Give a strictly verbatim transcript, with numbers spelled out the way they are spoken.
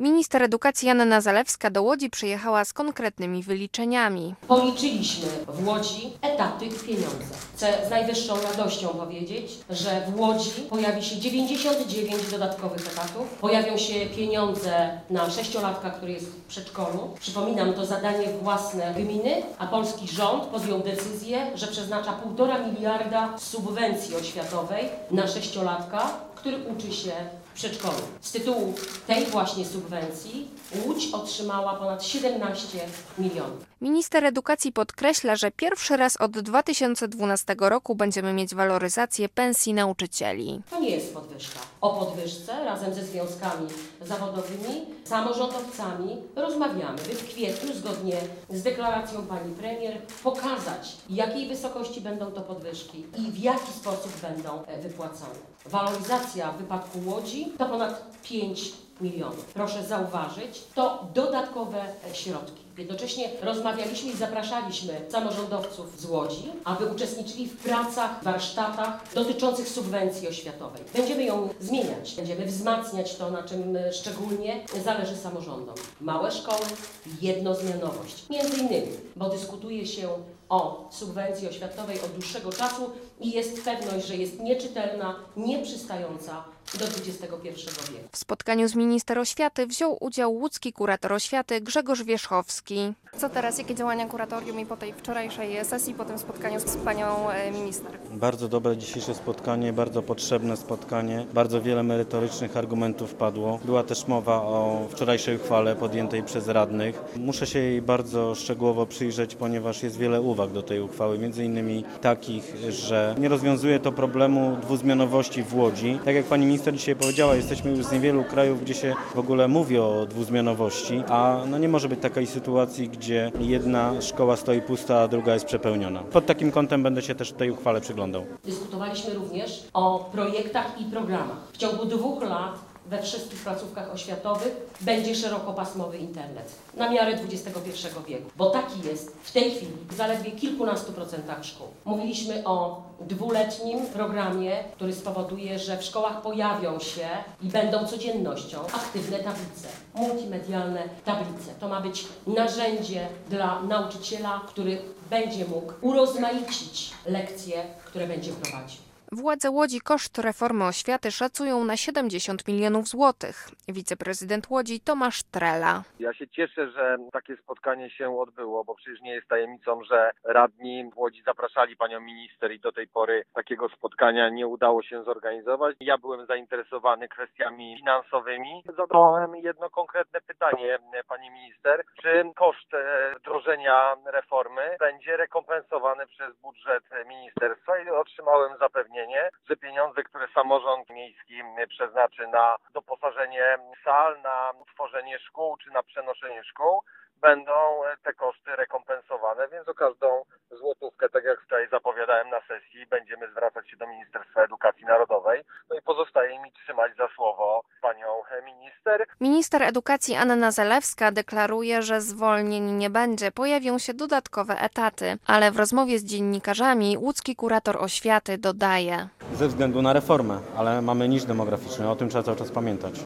Minister edukacji Anna Zalewska do Łodzi przyjechała z konkretnymi wyliczeniami. Policzyliśmy w Łodzi etaty i pieniądze. Chcę z najwyższą radością powiedzieć, że w Łodzi pojawi się dziewięćdziesiąt dziewięć dodatkowych etatów. Pojawią się pieniądze na sześciolatka, który jest w przedszkolu. Przypominam, to zadanie własne gminy, a polski rząd podjął decyzję, że przeznacza półtora miliarda subwencji oświatowej na sześciolatka, który uczy się w przedszkolu. Z tytułu tej właśnie subwencji Łódź otrzymała ponad siedemnaście milionów. Minister edukacji podkreśla, że pierwszy raz od dwa tysiące dwunastego roku będziemy mieć waloryzację pensji nauczycieli. To nie jest podwyżka. O podwyżce razem ze związkami zawodowymi, samorządowcami rozmawiamy, by w kwietniu, zgodnie z deklaracją pani premier, pokazać, jakiej wysokości będą to podwyżki i w jaki sposób będą wypłacane. Waloryzacja w wypadku Łodzi to ponad pięć milionów. Proszę zauważyć, to dodatkowe środki. Jednocześnie rozmawialiśmy i zapraszaliśmy samorządowców z Łodzi, aby uczestniczyli w pracach, warsztatach dotyczących subwencji oświatowej. Będziemy ją zmieniać, będziemy wzmacniać to, na czym szczególnie zależy samorządom. Małe szkoły, jednozmianowość. Między innymi, bo dyskutuje się o subwencji oświatowej od dłuższego czasu i jest pewność, że jest nieczytelna, nieprzystająca do dwudziestego pierwszego wieku. W spotkaniu z minister oświaty wziął udział łódzki kurator oświaty Grzegorz Wierzchowski. Co teraz? Jakie działania kuratorium i po tej wczorajszej sesji, po tym spotkaniu z panią minister? Bardzo dobre dzisiejsze spotkanie, bardzo potrzebne spotkanie. Bardzo wiele merytorycznych argumentów padło. Była też mowa o wczorajszej uchwale podjętej przez radnych. Muszę się jej bardzo szczegółowo przyjrzeć, ponieważ jest wiele uwag do tej uchwały. Między innymi takich, że nie rozwiązuje to problemu dwuzmianowości w Łodzi. Tak jak pani minister dzisiaj powiedziała, jesteśmy już z niewielu krajów, gdzie się w ogóle mówi o dwuzmianowości, a no nie może być takiej sytuacji, gdzie jedna szkoła stoi pusta, a druga jest przepełniona. Pod takim kątem będę się też tej uchwale przyglądał. Dyskutowaliśmy również o projektach i programach. W ciągu dwóch lat we wszystkich placówkach oświatowych będzie szerokopasmowy internet na miarę dwudziestego pierwszego wieku, bo taki jest w tej chwili w zaledwie kilkunastu procentach szkół. Mówiliśmy o dwuletnim programie, który spowoduje, że w szkołach pojawią się i będą codziennością aktywne tablice, multimedialne tablice. To ma być narzędzie dla nauczyciela, który będzie mógł urozmaicić lekcje, które będzie prowadził. Władze Łodzi koszt reformy oświaty szacują na siedemdziesiąt milionów złotych. Wiceprezydent Łodzi Tomasz Trela. Ja się cieszę, że takie spotkanie się odbyło, bo przecież nie jest tajemnicą, że radni w Łodzi zapraszali panią minister i do tej pory takiego spotkania nie udało się zorganizować. Ja byłem zainteresowany kwestiami finansowymi. Zadałem jedno konkretne pytanie pani minister. Czy koszt wdrożenia reformy będzie rekompensowany przez budżet ministerstwa? I otrzymałem zapewnienie, że pieniądze, które samorząd miejski przeznaczy na doposażenie sal, na tworzenie szkół czy na przenoszenie szkół, będą te koszty rekompensowane, więc o każdą złotówkę, tak jak wczoraj zapowiadałem na sesji, będziemy zwracać się do Ministerstwa Edukacji Narodowej. No i pozostaje mi trzymać za słowo panią minister. Minister edukacji Anna Zalewska deklaruje, że zwolnień nie będzie, pojawią się dodatkowe etaty, ale w rozmowie z dziennikarzami łódzki kurator oświaty dodaje: Ze względu na reformę, ale mamy niż demograficzny, o tym trzeba cały czas pamiętać.